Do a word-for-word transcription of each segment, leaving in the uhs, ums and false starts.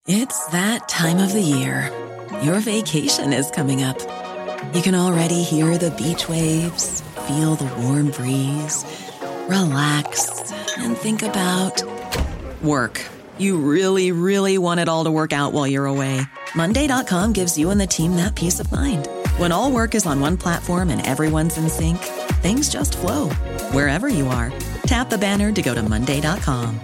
It's that time of the year. Your vacation is coming up. You can already hear the beach waves, feel the warm breeze, relax, and think about work. You really, really want it all to work out while you're away. Monday dot com gives you and the team that peace of mind. When all work is on one platform and everyone's in sync, things just flow. Wherever you are, tap the banner to go to Monday dot com.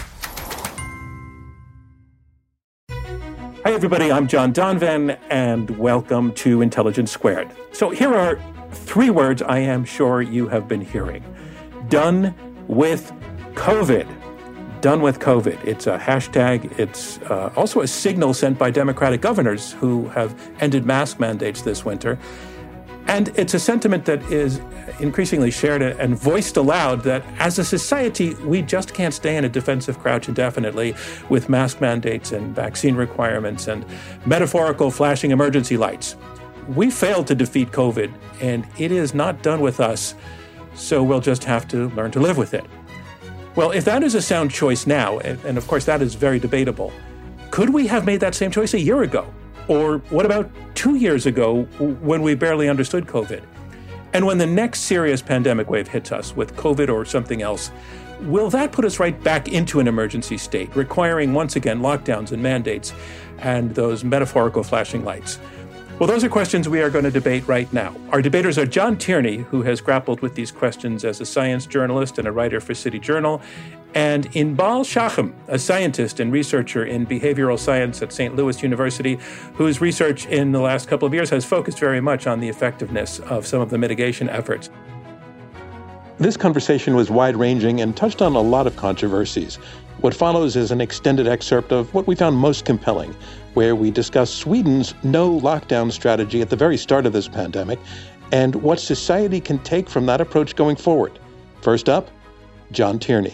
Hi, everybody. I'm John Donvan, and welcome to Intelligence Squared. So here are three words I am sure you have been hearing. Done with COVID. Done with COVID. It's a hashtag. It's uh, also a signal sent by Democratic governors who have ended mask mandates this winter. And it's a sentiment that is increasingly shared and voiced aloud that as a society, we just can't stay in a defensive crouch indefinitely with mask mandates and vaccine requirements and metaphorical flashing emergency lights. We failed to defeat COVID, and it is not done with us, so we'll just have to learn to live with it. Well, if that is a sound choice now, and of course that is very debatable, could we have made that same choice a year ago? Or what about two years ago when we barely understood COVID? And when the next serious pandemic wave hits us with COVID or something else, will that put us right back into an emergency state, requiring once again lockdowns and mandates and those metaphorical flashing lights? Well, those are questions we are going to debate right now. Our debaters are John Tierney, who has grappled with these questions as a science journalist and a writer for City Journal, and Inbal Shachem, a scientist and researcher in behavioral science at Saint Louis University, whose research in the last couple of years has focused very much on the effectiveness of some of the mitigation efforts. This conversation was wide-ranging and touched on a lot of controversies. What follows is an extended excerpt of what we found most compelling, where we discuss Sweden's no-lockdown strategy at the very start of this pandemic and what society can take from that approach going forward. First up, John Tierney.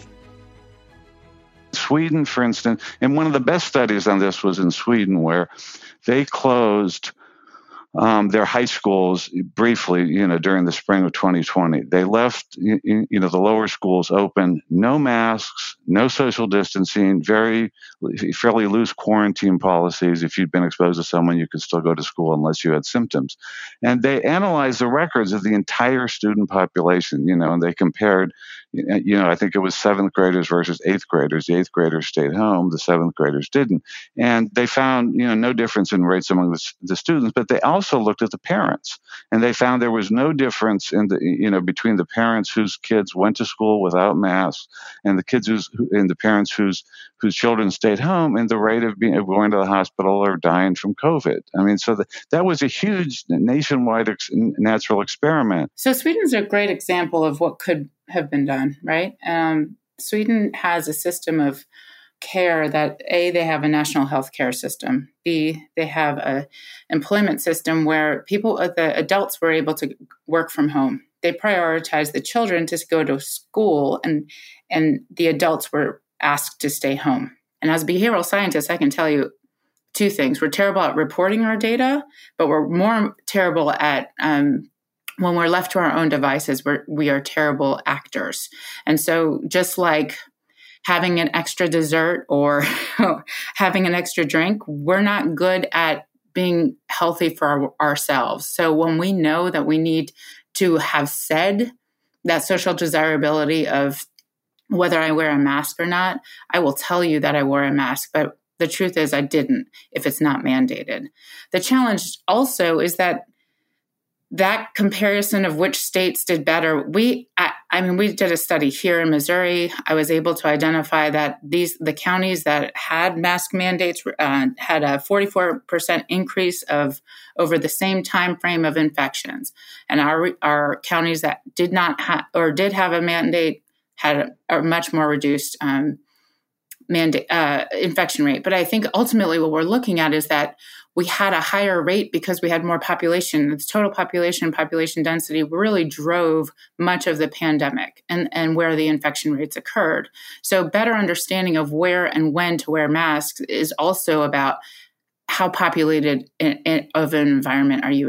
Sweden, for instance, and one of the best studies on this was in Sweden, where they closed um, their high schools briefly, you know, during the spring of twenty twenty. They left, you, you know, the lower schools open, no masks, no social distancing, very fairly loose quarantine policies. If you'd been exposed to someone, you could still go to school unless you had symptoms. And they analyzed the records of the entire student population, you know, and they compared, you know, I think it was seventh graders versus eighth graders. The eighth graders stayed home, the seventh graders didn't. And they found, you know, no difference in rates among the, the students, but they also looked at the parents. And they found there was no difference in the, you know, between the parents whose kids went to school without masks and the kids whose, and the parents whose, whose children stayed home in the rate of being of going to the hospital or dying from COVID. I mean, so the, that was a huge nationwide ex, natural experiment. So Sweden's a great example of what could have been done, right? Um, Sweden has a system of care that A, they have a national health care system. B, they have a employment system where people, the adults were able to work from home. They prioritized the children to go to school, and and the adults were asked to stay home. And as a behavioral scientist, I can tell you two things. We're terrible at reporting our data, but we're more terrible at um, when we're left to our own devices, we're, we are terrible actors. And so just like having an extra dessert or having an extra drink, we're not good at being healthy for our, ourselves. So when we know that we need to have said that social desirability of whether I wear a mask or not, I will tell you that I wore a mask, but the truth is I didn't if it's not mandated. The challenge also is that that comparison of which states did better, we, I, I mean, we did a study here in Missouri. I was able to identify that these, the counties that had mask mandates uh, had a forty-four percent increase of over the same time frame of infections. And our, our counties that did not have, or did have a mandate had a, a much more reduced um, mandate, uh, infection rate. But I think ultimately what we're looking at is that we had a higher rate because we had more population. The total population, population density really drove much of the pandemic and, and where the infection rates occurred. So better understanding of where and when to wear masks is also about how populated in, in, of an environment are you in.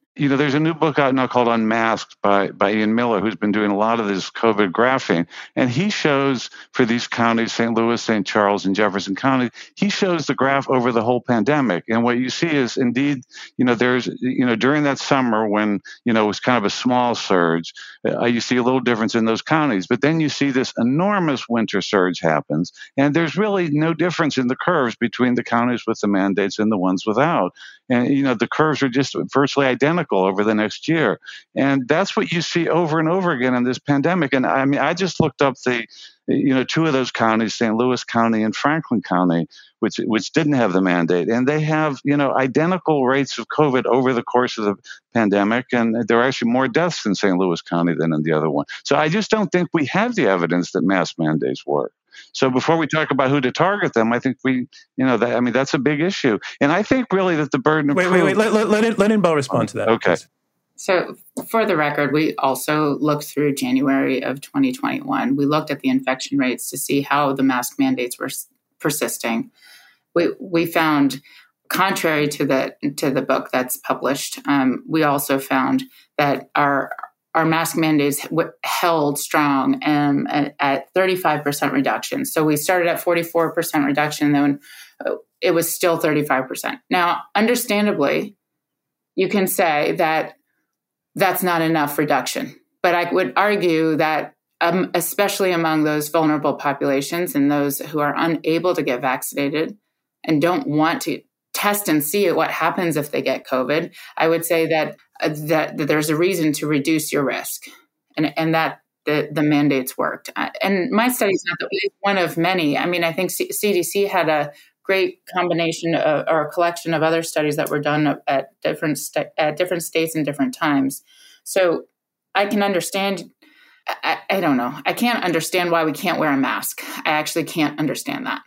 You know, there's a new book out now called Unmasked by, by Ian Miller, who's been doing a lot of this COVID graphing. And he shows for these counties, Saint Louis, Saint Charles, and Jefferson County, he shows the graph over the whole pandemic. And what you see is indeed, you know, there's, you know, during that summer when, you know, it was kind of a small surge, uh, you see a little difference in those counties. But then you see this enormous winter surge happens. And there's really no difference in the curves between the counties with the mandates and the ones without. And, you know, the curves are just virtually identical over the next year. And that's what you see over and over again in this pandemic. And I mean, I just looked up the, you know, two of those counties, Saint Louis County and Franklin County, which which didn't have the mandate. And they have, you know, identical rates of COVID over the course of the pandemic. And there are actually more deaths in Saint Louis County than in the other one. So I just don't think we have the evidence that mask mandates work. So before we talk about who to target them, I think we, you know, that, I mean, that's a big issue. And I think really that the burden of wait, proof... Wait, wait, let, let, let, let Inbal respond to that. Okay. Please. So for the record, we also looked through January of twenty twenty-one. We looked at the infection rates to see how the mask mandates were persisting. We we found, contrary to the to the book that's published, um, we also found that our our mask mandates w- held strong um, at, at thirty-five percent reduction. So we started at forty-four percent reduction, and then uh, it was still thirty-five percent. Now, understandably, you can say that that's not enough reduction. But I would argue that um, especially among those vulnerable populations and those who are unable to get vaccinated and don't want to test and see what happens if they get COVID, I would say that uh, that, that there's a reason to reduce your risk, and and that the, the mandates worked. Uh, and my study is not the, one of many. I mean, I think C- CDC had a great combination of, or a collection of other studies that were done at different st- at different states and different times. So I can understand. I, I don't know. I can't understand why we can't wear a mask. I actually can't understand that.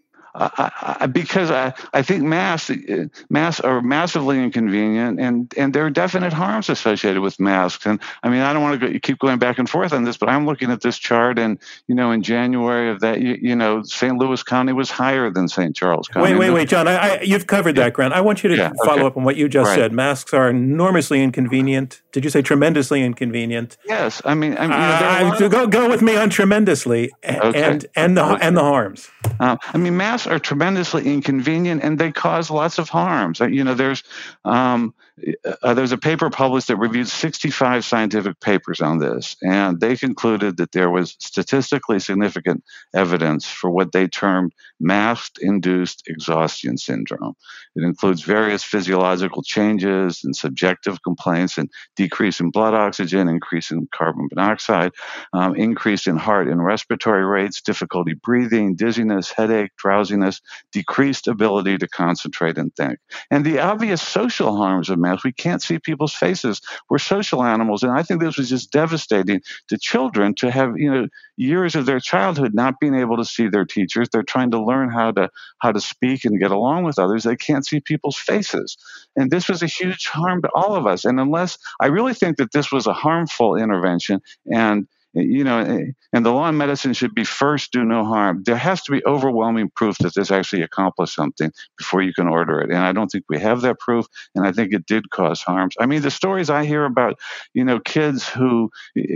I, I, because I, I think masks, masks are massively inconvenient, and, and there are definite harms associated with masks. And I mean, I don't want to go, keep going back and forth on this, but I'm looking at this chart, and you know, in January of that, you, you know, Saint Louis County was higher than Saint Charles County. Wait, wait, wait, John. I, I, you've covered that, Grant. I want you to yeah, follow okay. up on what you just right. said. Masks are enormously inconvenient. Did you say tremendously inconvenient? Yes. I mean, I mean, uh, you know, go go with me on tremendously and okay. and, and the okay. and the harms. Um, I mean, masks are tremendously inconvenient, and they cause lots of harms. You know, there's um, uh, there's a paper published that reviewed sixty-five scientific papers on this, and they concluded that there was statistically significant evidence for what they termed mask-induced exhaustion syndrome. It includes various physiological changes and subjective complaints, and decrease in blood oxygen, increase in carbon monoxide, um, increase in heart and respiratory rates, difficulty breathing, dizziness, headache, drowsiness, decreased ability to concentrate and think. And the obvious social harms of masks, we can't see people's faces. We're social animals, and I think this was just devastating to children to have, you know, years of their childhood not being able to see their teachers. They're trying to learn how to how to speak and get along with others. They can't see people's faces. And this was a huge harm to all of us. And unless, I really think that this was a harmful intervention, and you know, and the law in medicine should be first, do no harm. There has to be overwhelming proof that this actually accomplished something before you can order it. And I don't think we have that proof. And I think it did cause harms. I mean, the stories I hear about, you know, kids who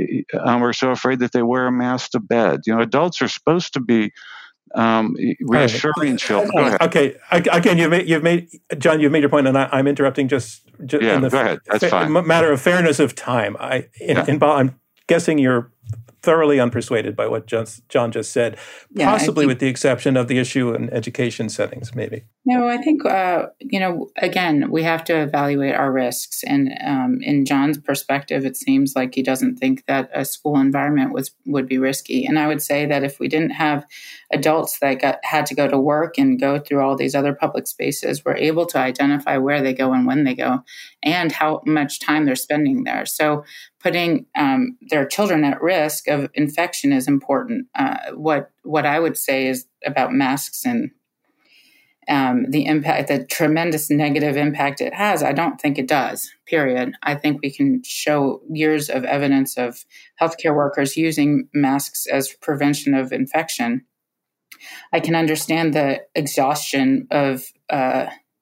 um, are so afraid that they wear a mask to bed. You know, adults are supposed to be um, reassuring children. Go ahead. Okay. Again, you've made, you've made, John, you've made your point, and I, I'm interrupting just, just yeah, in the go ahead. That's fa- fine. matter of fairness of time. I, in, yeah. in, I'm guessing you're thoroughly unpersuaded by what John just said, yeah, possibly think, with the exception of the issue in education settings, maybe. No, I think, uh, you know, again, we have to evaluate our risks. And um, in John's perspective, it seems like he doesn't think that a school environment was would be risky. And I would say that if we didn't have adults that got, had to go to work and go through all these other public spaces, we're able to identify where they go and when they go and how much time they're spending there. So putting um, their children at risk of infection is important. Uh, what what I would say is about masks and um, the impact, the tremendous negative impact it has, I don't think it does, period. I think we can show years of evidence of healthcare workers using masks as prevention of infection. I can understand the exhaustion of uh,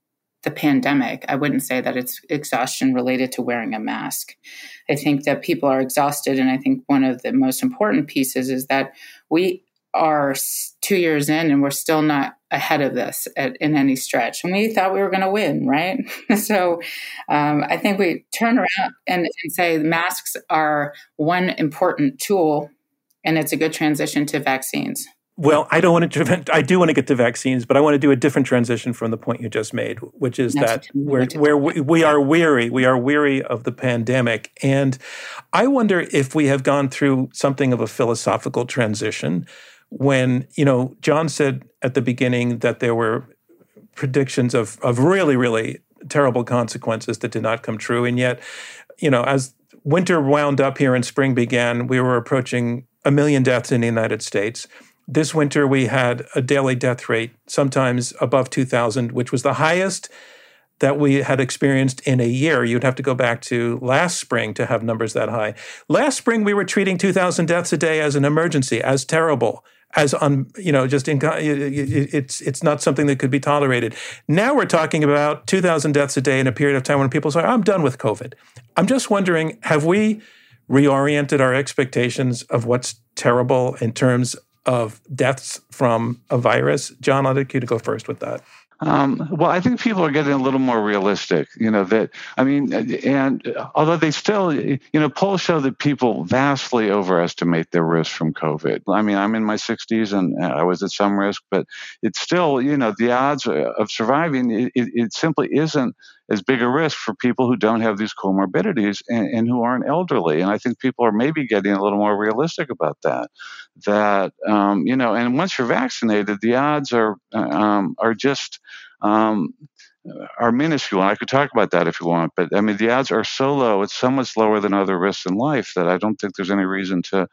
the pandemic. I wouldn't say that it's exhaustion related to wearing a mask. I think that people are exhausted. And I think one of the most important pieces is that we are two years in and we're still not ahead of this at, in any stretch. And we thought we were going to win, right? so um, I think we turn around and, and say masks are one important tool, and it's a good transition to vaccines. Well, I don't want to. I do want to get to vaccines, but I want to do a different transition from the point you just made, which is That's that we're, where we, we are weary. We are weary of the pandemic, and I wonder if we have gone through something of a philosophical transition. When you know, John said at the beginning that there were predictions of of really, really terrible consequences that did not come true, and yet, you know, as winter wound up here and spring began, we were approaching a million deaths in the United States. This winter, we had a daily death rate, sometimes above two thousand, which was the highest that we had experienced in a year. You'd have to go back to last spring to have numbers that high. Last spring, we were treating two thousand deaths a day as an emergency, as terrible, as un, you know, just in, it's it's not something that could be tolerated. Now we're talking about two thousand deaths a day in a period of time when people say, "I'm done with COVID." I'm just wondering, have we reoriented our expectations of what's terrible in terms of deaths from a virus? John, I'd like you to go first with that. Um, well, I think people are getting a little more realistic, you know, that, I mean, and although they still, you know, polls show that people vastly overestimate their risk from COVID. I mean, I'm in my sixties and I was at some risk, but it's still, you know, the odds of surviving, it, it simply isn't as big a risk for people who don't have these comorbidities and, and who aren't elderly. And I think people are maybe getting a little more realistic about that, that, um, you know, and once you're vaccinated, the odds are, um, are just, um, are minuscule. And I could talk about that if you want, but I mean, the odds are so low, it's so much lower than other risks in life that I don't think there's any reason to,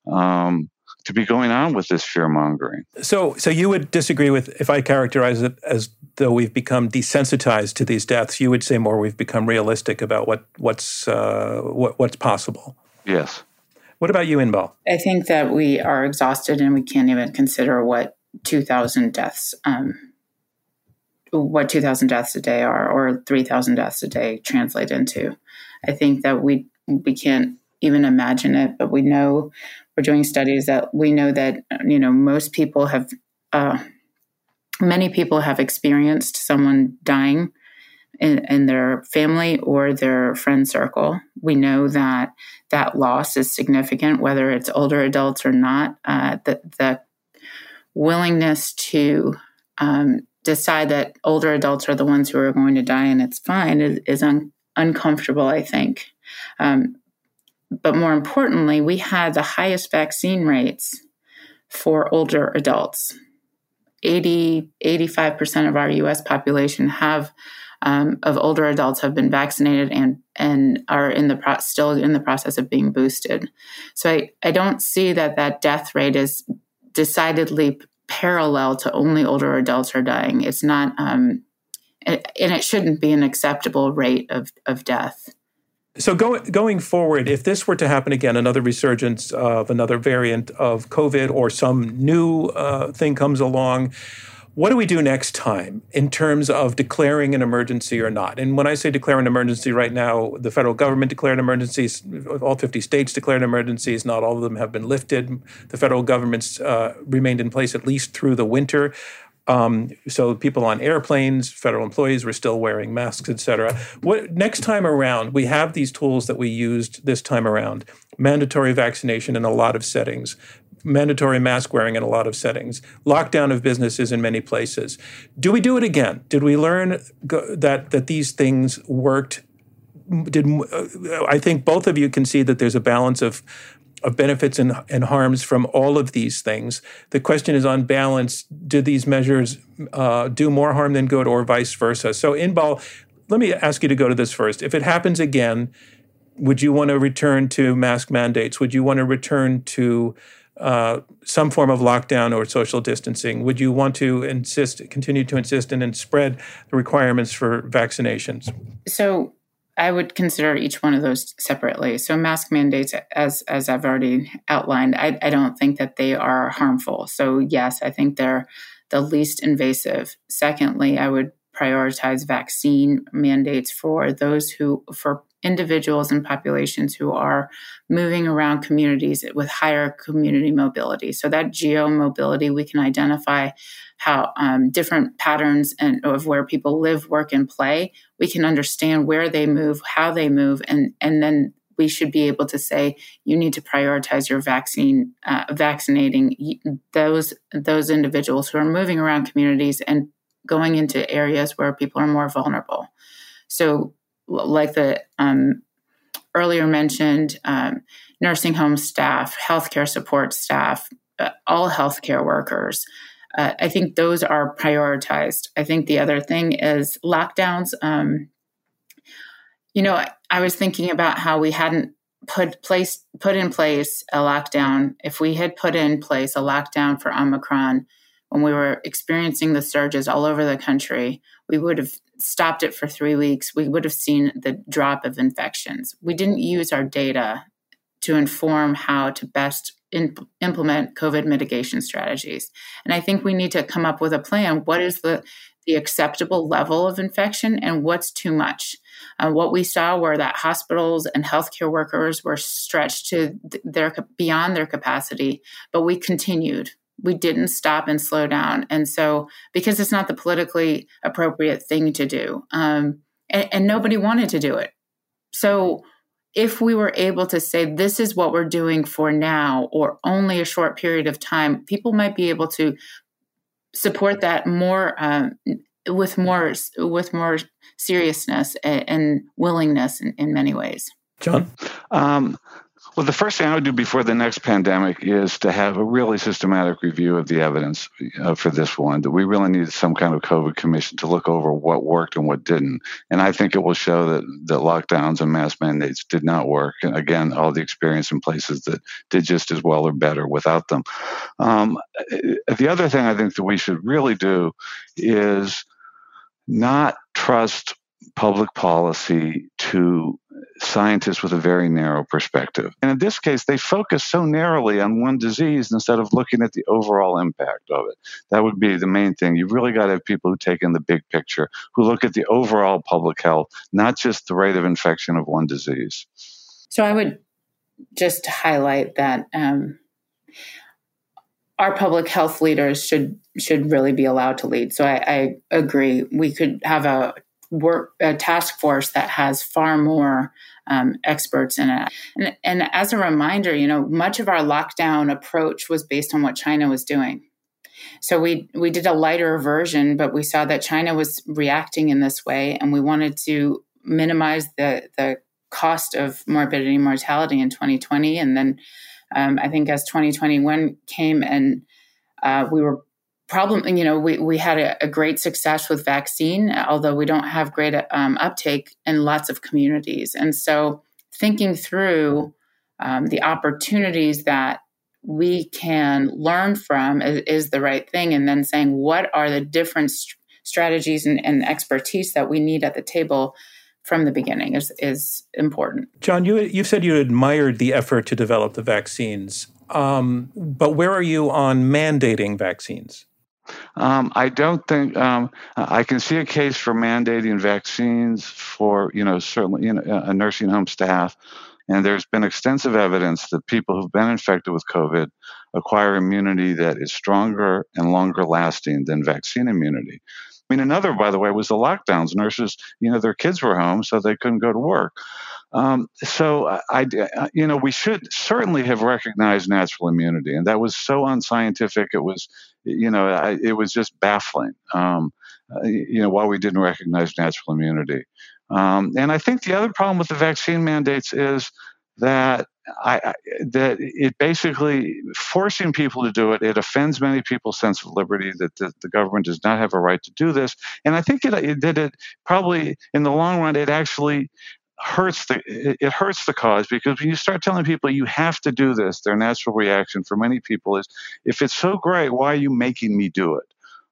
um, to be going on with this fear mongering. So, so you would disagree with, if I characterize it as though we've become desensitized to these deaths, you would say more we've become realistic about what what's uh, what, what's possible. Yes. What about you, Inbal? I think that we are exhausted and we can't even consider what two thousand deaths, um, what two thousand deaths a day are, or three thousand deaths a day translate into. I think that we we can't even imagine it, but we know. We're doing studies that we know that, you know, most people have, uh, many people have experienced someone dying in, in their family or their friend circle. We know that that loss is significant, whether it's older adults or not. Uh, the, the willingness to um, decide that older adults are the ones who are going to die and it's fine is, is un- uncomfortable, I think. Um, But more importantly, we had the highest vaccine rates for older adults. eighty, eighty-five percent of our U S population have, um, of older adults have been vaccinated and, and are in the pro- still in the process of being boosted. So I, I don't see that that death rate is decidedly parallel to only older adults are dying. It's not, um, and it shouldn't be an acceptable rate of, of death. So go, going forward, if this were to happen again, another resurgence of another variant of COVID or some new uh, thing comes along, what do we do next time in terms of declaring an emergency or not? And when I say declare an emergency right now, the federal government declared emergencies, all fifty states declared emergencies, not all of them have been lifted. The federal government's uh, remained in place at least through the winter. Um, so people on airplanes, federal employees were still wearing masks, et cetera. What, next time around, we have these tools that we used this time around. Mandatory vaccination in a lot of settings. Mandatory mask wearing in a lot of settings. Lockdown of businesses in many places. Do we do it again? Did we learn go, that that these things worked? Did uh, I think both of you can see that there's a balance of of benefits and, and harms from all of these things. The question is, on balance, do these measures uh, do more harm than good or vice versa? So, Inbal, let me ask you to go to this first. If it happens again, would you want to return to mask mandates? Would you want to return to uh, some form of lockdown or social distancing? Would you want to insist, continue to insist and, and spread the requirements for vaccinations? So, I would consider each one of those separately. So mask mandates, as as I've already outlined, I, I don't think that they are harmful. So yes, I think they're the least invasive. Secondly, I would prioritize vaccine mandates for those who, for individuals and populations who are moving around communities with higher community mobility. So that geo-mobility, we can identify how um, different patterns and of where people live, work, and play. We can understand where they move, how they move, and, and then we should be able to say, you need to prioritize your vaccine, uh, vaccinating those those individuals who are moving around communities and going into areas where people are more vulnerable. So like the um, earlier mentioned, um, nursing home staff, healthcare support staff, uh, all healthcare workers, uh, I think those are prioritized. I think the other thing is lockdowns. Um, You know, I, I was thinking about how we hadn't put place put in place a lockdown. If we had put in place a lockdown for Omicron when we were experiencing the surges all over the country, we would have stopped it for three weeks. We would have seen the drop of infections. We didn't use our data to inform how to best in, implement COVID mitigation strategies. And I think we need to come up with a plan. What is the the acceptable level of infection and what's too much? Uh, what we saw were that hospitals and healthcare workers were stretched to their beyond their capacity, but we continued. We didn't stop and slow down. And so, because it's not the politically appropriate thing to do, um, and, and nobody wanted to do it. So if we were able to say, this is what we're doing for now, or only a short period of time, people might be able to support that more um, with more with more seriousness and, and willingness in, in many ways. John? Um, well, the first thing I would do before the next pandemic is to have a really systematic review of the evidence uh, for this one, that we really need some kind of COVID commission to look over what worked and what didn't. And I think it will show that, that lockdowns and mask mandates did not work. And again, all the experience in places that did just as well or better without them. Um, the other thing I think that we should really do is not trust public policy to scientists with a very narrow perspective. And in this case, they focus so narrowly on one disease instead of looking at the overall impact of it. That would be the main thing. You've really got to have people who take in the big picture, who look at the overall public health, not just the rate of infection of one disease. So I would just highlight that um, our public health leaders should should really be allowed to lead. So I, I agree. We could have a work a task force that has far more um, experts in it. And, and as a reminder, you know, much of our lockdown approach was based on what China was doing. So we we did a lighter version, but we saw that China was reacting in this way, and we wanted to minimize the the cost of morbidity and mortality in twenty twenty. And then um, I think as twenty twenty-one came and uh, we were problem, you know, we, we had a, a great success with vaccine, although we don't have great um, uptake in lots of communities. And so thinking through um, the opportunities that we can learn from is, is the right thing. And then saying, what are the different st- strategies and, and expertise that we need at the table from the beginning is, is important. John, you, you've said you admired the effort to develop the vaccines, um, but where are you on mandating vaccines? Um, I don't think um, I can see a case for mandating vaccines for, you know, certainly you know, a nursing home staff. And there's been extensive evidence that people who've been infected with COVID acquire immunity that is stronger and longer lasting than vaccine immunity. I mean, another, by the way, was the lockdowns. Nurses, you know, their kids were home, so they couldn't go to work. Um, so, I, you know, we should certainly have recognized natural immunity, and that was so unscientific. It was, you know, I, it was just baffling. Um, you know, why we didn't recognize natural immunity. Um, and I think the other problem with the vaccine mandates is that I, I, that it basically forcing people to do it, it offends many people's sense of liberty that the, the government does not have a right to do this. And I think it, it did it probably in the long run, it actually hurts the it, it hurts the cause, because when you start telling people you have to do this, their natural reaction for many people is, if it's so great, why are you making me do it?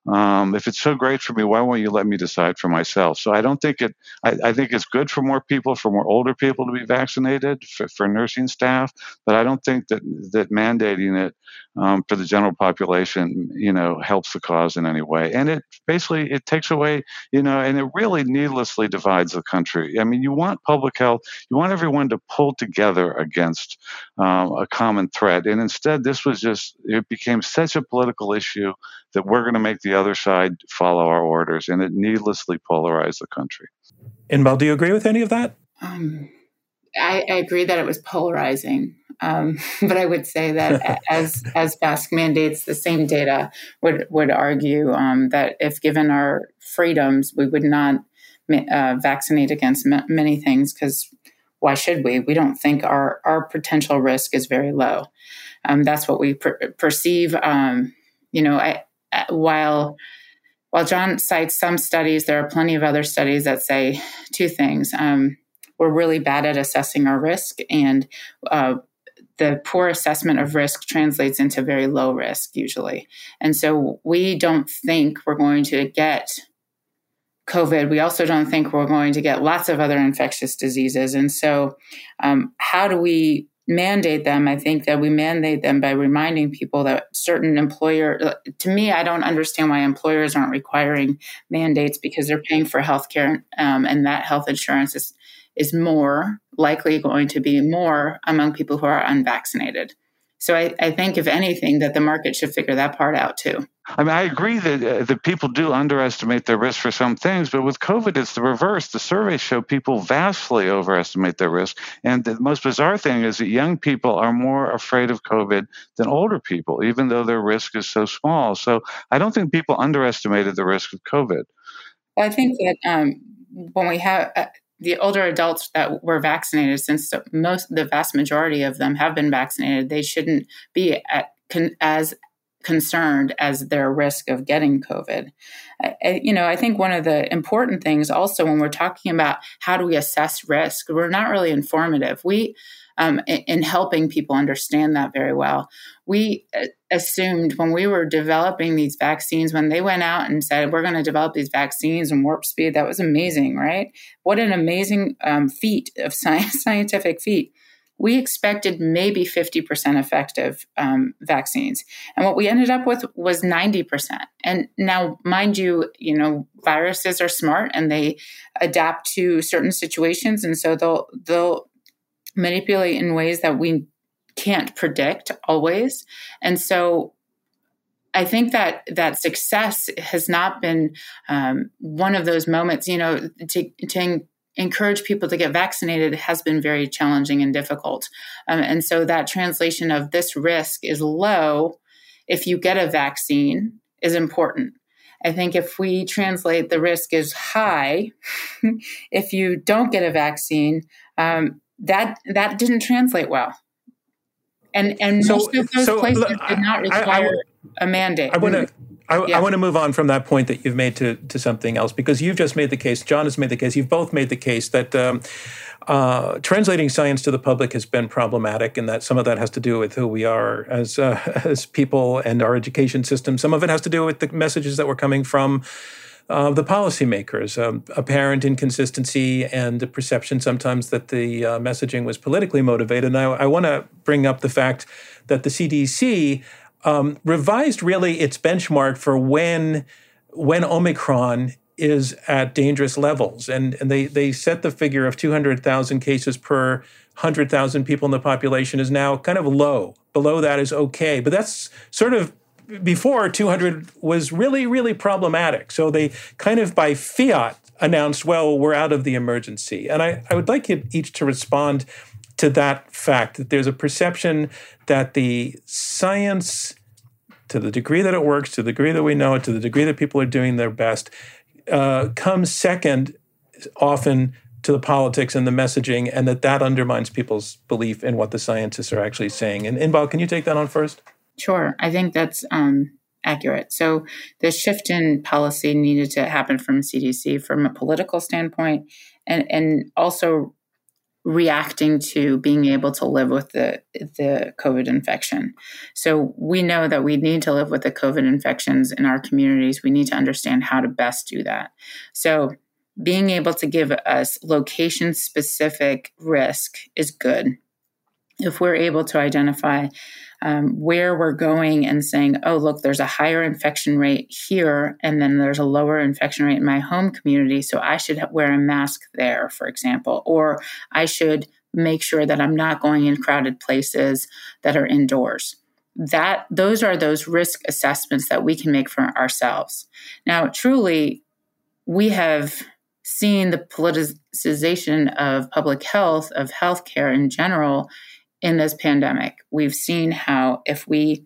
Um, if it's so great for me, why won't you let me decide for myself? So I don't think it, I, I think it's good for more people, for more older people to be vaccinated, for, for nursing staff, but I don't think that, that mandating it um, for the general population, you know, helps the cause in any way. And it basically, it takes away, you know, and it really needlessly divides the country. I mean, you want public health, you want everyone to pull together against um, a common threat. And instead, this was just, it became such a political issue that we're going to make the other side follow our orders, and it needlessly polarized the country. Inbal, do you agree with any of that? Um, I, I agree that it was polarizing, um, but I would say that as as mask mandates, the same data would would argue um, that if given our freedoms, we would not uh, vaccinate against m- many things, because why should we? We don't think our our potential risk is very low. Um, that's what we per- perceive. Um, you know, I. While while John cites some studies, there are plenty of other studies that say two things. Um, we're really bad at assessing our risk, and uh, the poor assessment of risk translates into very low risk usually. And so we don't think we're going to get COVID. We also don't think we're going to get lots of other infectious diseases. And so um, how do we mandate them? I think that we mandate them by reminding people that certain employer, to me, I don't understand why employers aren't requiring mandates, because they're paying for healthcare, um, and that health insurance is, is more likely going to be more among people who are unvaccinated. So I, I think, if anything, that the market should figure that part out too. I mean, I agree that uh, that people do underestimate their risk for some things, but with COVID, it's the reverse. The surveys show people vastly overestimate their risk. And the most bizarre thing is that young people are more afraid of COVID than older people, even though their risk is so small. So I don't think people underestimated the risk of COVID. I think that um, when we have uh, the older adults that were vaccinated, since the most, the vast majority of them have been vaccinated, they shouldn't be at, con, as concerned as their risk of getting COVID. I, I, you know, I think one of the important things also when we're talking about how do we assess risk, we're not really informative. We, um, in, in helping people understand that very well, we uh, assumed when we were developing these vaccines, when they went out and said, we're going to develop these vaccines in warp speed, that was amazing, right? What an amazing um, feat of science, scientific feat. We expected maybe fifty percent effective um, vaccines. And what we ended up with was ninety percent. And now, mind you, you know, viruses are smart and they adapt to certain situations. And so they'll, they'll manipulate in ways that we can't predict always. And so I think that that success has not been um, one of those moments, you know, to, to encourage people to get vaccinated has been very challenging and difficult. Um, and so that translation of this risk is low if you get a vaccine is important. I think if we translate the risk is high, if you don't get a vaccine, um, that that didn't translate well. And and so, most of those so, places look, did not require I, I, a mandate. I want to I, yeah. I want to move on from that point that you've made to, to something else, because you've just made the case, John has made the case, you've both made the case that um, uh, translating science to the public has been problematic, and that some of that has to do with who we are as uh, as people and our education system. Some of it has to do with the messages that were coming from uh, the policymakers, um, apparent inconsistency and the perception sometimes that the uh, messaging was politically motivated. And I, I want to bring up the fact that the C D C Um, revised really its benchmark for when when Omicron is at dangerous levels. And, and they, they set the figure of two hundred thousand cases per one hundred thousand people in the population is now kind of low. Below that is okay. But that's sort of before two hundred was really, really problematic. So they kind of by fiat announced, well, we're out of the emergency. And I, I would like you each to respond to that fact, that there's a perception that the science, to the degree that it works, to the degree that we know it, to the degree that people are doing their best, uh, comes second often to the politics and the messaging, and that that undermines people's belief in what the scientists are actually saying. And Inbal, can you take that on first? Sure. I think that's um, accurate. So the shift in policy needed to happen from C D C from a political standpoint, and, and also reacting to being able to live with the the COVID infection. So we know that we need to live with the COVID infections in our communities. We need to understand how to best do that. So being able to give us location-specific risk is good. If we're able to identify um, where we're going and saying, oh, look, there's a higher infection rate here, and then there's a lower infection rate in my home community, so I should wear a mask there, for example, or I should make sure that I'm not going in crowded places that are indoors. That those are those risk assessments that we can make for ourselves. Now, truly, we have seen the politicization of public health, of healthcare in general, in this pandemic. We've seen how if we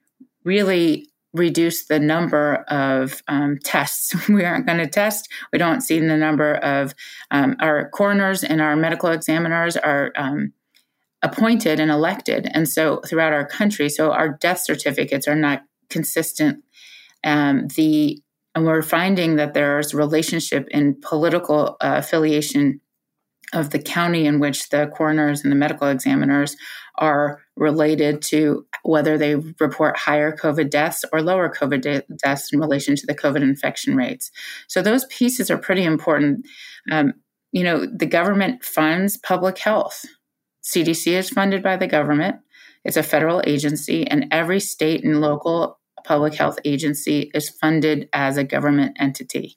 really reduce the number of um, tests, we aren't going to test. We don't see the number of um, our coroners and our medical examiners are um, appointed and elected. And so throughout our country, so our death certificates are not consistent. Um, the and we're finding that there's relationship in political uh, affiliation of the county in which the coroners and the medical examiners are related to whether they report higher COVID deaths or lower COVID de- deaths in relation to the COVID infection rates. So those pieces are pretty important. Um, you know, the government funds public health. C D C is funded by the government. It's a federal agency, and every state and local public health agency is funded as a government entity.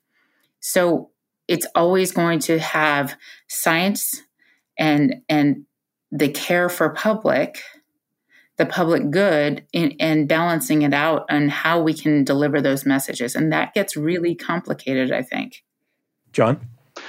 So it's always going to have science and and the care for public, the public good, in, and balancing it out on how we can deliver those messages. And that gets really complicated, I think. John?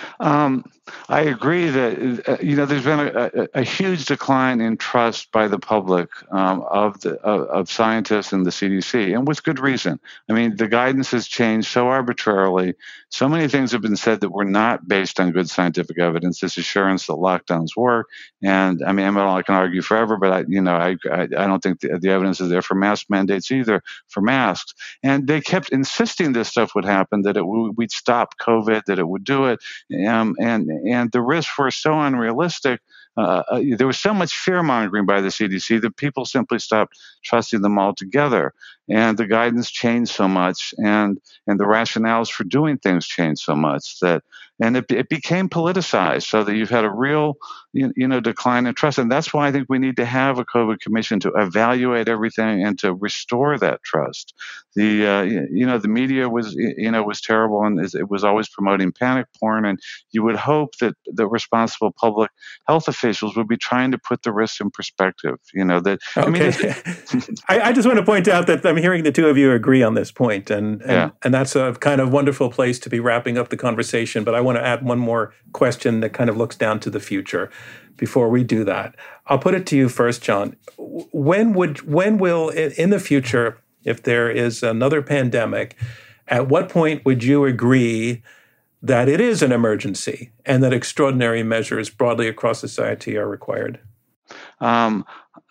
Um, I agree that, uh, you know, there's been a, a, a huge decline in trust by the public um, of the of, of scientists and the C D C, and with good reason. I mean, the guidance has changed so arbitrarily. So many things have been said that were not based on good scientific evidence. This assurance that lockdowns work, and I mean, I, mean, I can argue forever, but I, you know, I I, I don't think the, the evidence is there for mask mandates either, for masks. And they kept insisting this stuff would happen, that it w- we'd stop COVID, that it would do it. Um, and and the risks were so unrealistic. Uh, uh, there was so much fear mongering by the C D C that people simply stopped trusting them altogether. And the guidance changed so much, and and the rationales for doing things changed so much that, and it, it became politicized, so that you've had a real, you, you know, decline in trust. And that's why I think we need to have a COVID commission to evaluate everything and to restore that trust. The uh, you know the media was you know was terrible, and it was always promoting panic porn. And you would hope that the responsible public health officials would be trying to put the risks in perspective. You know that. Okay. I mean, I, I just want to point out that I'm hearing the two of you agree on this point, and and, yeah. and that's a kind of wonderful place to be wrapping up the conversation. But I want to add one more question that kind of looks down to the future before we do that. I'll put it to you first, John. When would when will in the future, if there is another pandemic, at what point would you agree that it is an emergency and that extraordinary measures broadly across society are required? Um,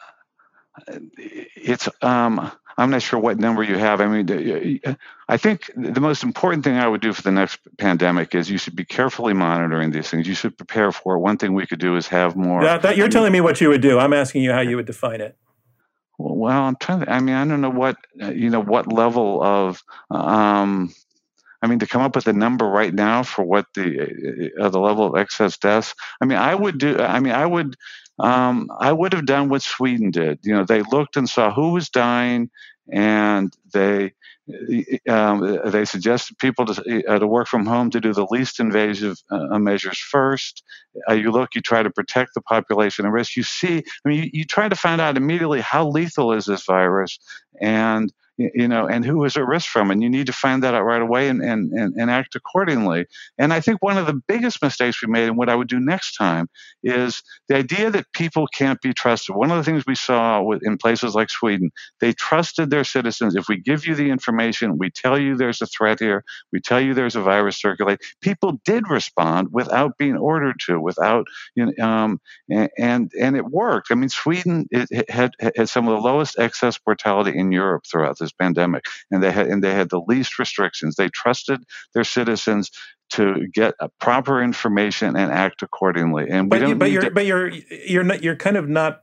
it's um, I'm not sure what number you have. I mean, I think the most important thing I would do for the next pandemic is you should be carefully monitoring these things. You should prepare for it. One thing we could do is have more. That, that you're telling me what you would do. I'm asking you how you would define it. Well, I'm trying to. I mean, I don't know what you know what level of. Um, I mean, to come up with a number right now for what the uh, the level of excess deaths. I mean, I would do. I mean, I would. Um, I would have done what Sweden did. You know, they looked and saw who was dying, and they um, they suggested people to uh, to work from home, to do the least invasive uh, measures first. Uh, you look, you try to protect the population at risk. You see, I mean, you, you try to find out immediately how lethal is this virus, and you know, and who is at risk from it. And you need to find that out right away and, and, and, and act accordingly. And I think one of the biggest mistakes we made, and what I would do next time, is the idea that people can't be trusted. One of the things we saw with, in places like Sweden, they trusted their citizens. If we give you the information, we tell you there's a threat here, we tell you there's a virus circulating, people did respond without being ordered to, without, you know, um, and, and, and it worked. I mean, Sweden it, it had, had some of the lowest excess mortality in Europe throughout this pandemic, and they had and they had the least restrictions. They trusted their citizens to get proper information and act accordingly. And we but, don't but need you're to- but you're you're not you're kind of not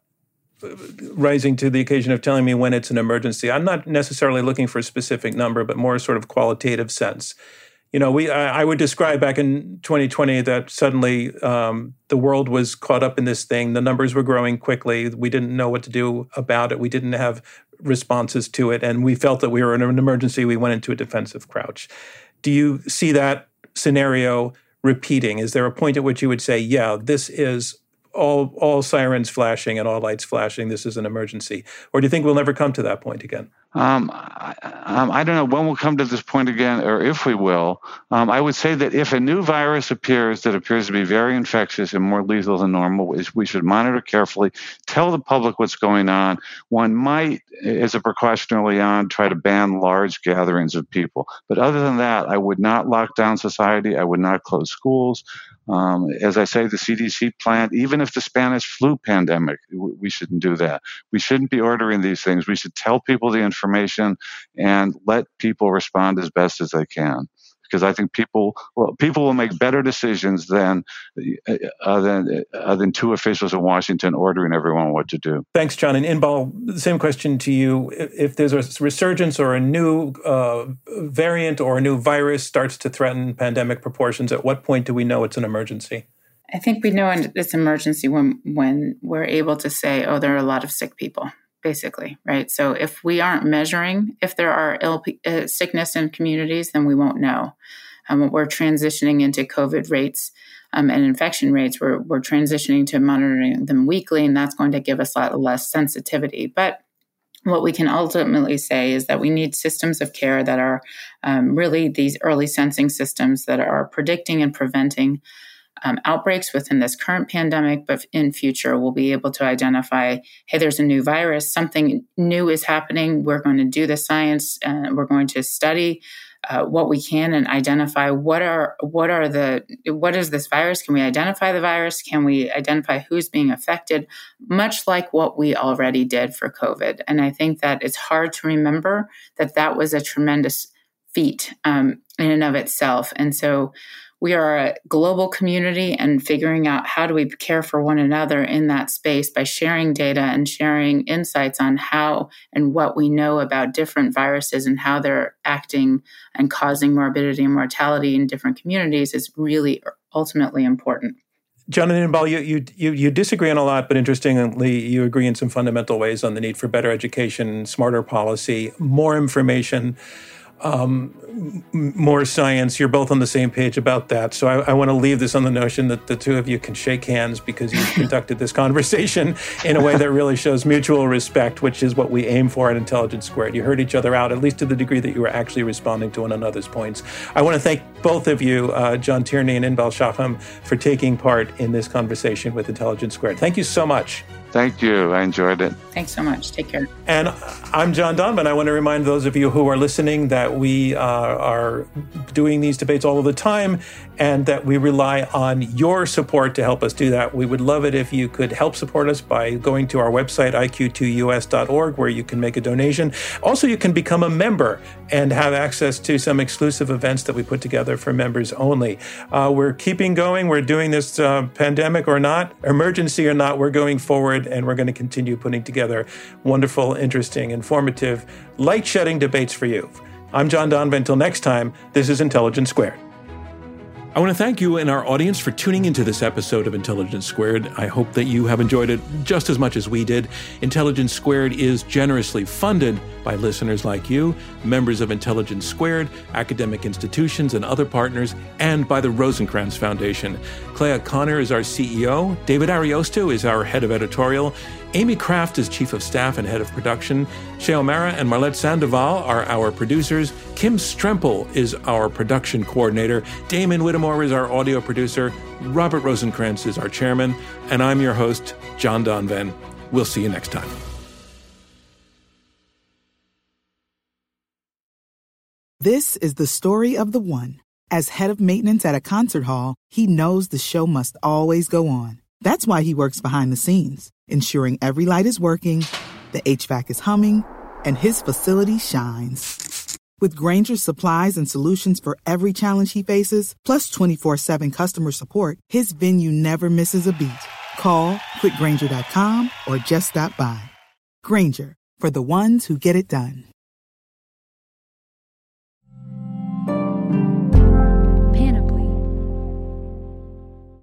rising to the occasion of telling me when it's an emergency. I'm not necessarily looking for a specific number, but more sort of qualitative sense. You know, we I, I would describe back in twenty twenty that suddenly um, the world was caught up in this thing. The numbers were growing quickly. We didn't know what to do about it. We didn't have responses to it, and we felt that we were in an emergency. We went into a defensive crouch. Do you see that scenario repeating? Is there a point at which you would say, yeah, this is all all sirens flashing and all lights flashing, this is an emergency? Or do you think we'll never come to that point again? Um, I, um, I don't know when we'll come to this point again, or if we will. Um, I would say that if a new virus appears that appears to be very infectious and more lethal than normal, we should monitor carefully, tell the public what's going on. One might, as a precaution early on, try to ban large gatherings of people. But other than that, I would not lock down society. I would not close schools. Um, as I say, the C D C plan, even if the Spanish flu pandemic, we shouldn't do that. We shouldn't be ordering these things. We should tell people the information and let people respond as best as they can. Because I think people, well, people will make better decisions than uh, than uh, than two officials in Washington ordering everyone what to do. Thanks, John. And Inbal, the same question to you. If there's a resurgence or a new uh, variant or a new virus starts to threaten pandemic proportions, at what point do we know it's an emergency? I think we know it's an emergency when when we're able to say, oh, there are a lot of sick people. Basically, right? So if we aren't measuring if there are ill uh, sickness in communities, then we won't know. Um, we're transitioning into COVID rates um, and infection rates. We're, we're transitioning to monitoring them weekly, and that's going to give us a lot less sensitivity. But what we can ultimately say is that we need systems of care that are um, really these early sensing systems that are predicting and preventing Um, outbreaks within this current pandemic, but in future we'll be able to identify, hey, there's a new virus, something new is happening. We're going to do the science, and uh, we're going to study uh, what we can and identify what are what are the what is this virus? Can we identify the virus? Can we identify who's being affected? Much like what we already did for COVID. And I think that it's hard to remember that that was a tremendous feat um, in and of itself. And so we are a global community, and figuring out how do we care for one another in that space by sharing data and sharing insights on how and what we know about different viruses and how they're acting and causing morbidity and mortality in different communities is really ultimately important. John and Inbal, you, you you you disagree on a lot, but interestingly, you agree in some fundamental ways on the need for better education, smarter policy, more information, Um, more science. You're both on the same page about that. So I, I want to leave this on the notion that the two of you can shake hands because you've conducted this conversation in a way that really shows mutual respect, which is what we aim for at Intelligence Squared. You heard each other out, at least to the degree that you were actually responding to one another's points. I want to thank both of you, uh, John Tierney and Inbal Shaham, for taking part in this conversation with Intelligence Squared. Thank you so much. Thank you. I enjoyed it. Thanks so much. Take care. And I'm John Donvan. I want to remind those of you who are listening that we uh, are doing these debates all of the time, and that we rely on your support to help us do that. We would love it if you could help support us by going to our website, I Q two U S dot org, where you can make a donation. Also, you can become a member and have access to some exclusive events that we put together for members only. Uh, we're keeping going. We're doing this uh, pandemic or not, emergency or not, we're going forward, and we're going to continue putting together wonderful, interesting, informative, light-shedding debates for you. I'm John Donvan. Until next time, this is Intelligence Squared. I want to thank you and our audience for tuning into this episode of Intelligence Squared. I hope that you have enjoyed it just as much as we did. Intelligence Squared is generously funded by listeners like you, members of Intelligence Squared, academic institutions, and other partners, and by the Rosencrantz Foundation. Clea Connor is our C E O. David Ariosto is our head of editorial. Amy Kraft is chief of staff and head of production. Shea O'Mara and Marlette Sandoval are our producers. Kim Strempel is our production coordinator. Damon Whittemore is our audio producer. Robert Rosencrantz is our chairman. And I'm your host, John Donvan. We'll see you next time. This is the story of the one. As head of maintenance at a concert hall, he knows the show must always go on. That's why he works behind the scenes, ensuring every light is working, the H V A C is humming, and his facility shines. With Granger's supplies and solutions for every challenge he faces, plus twenty-four seven customer support, his venue never misses a beat. Call quick granger dot com or just stop by. Granger, for the ones who get it done.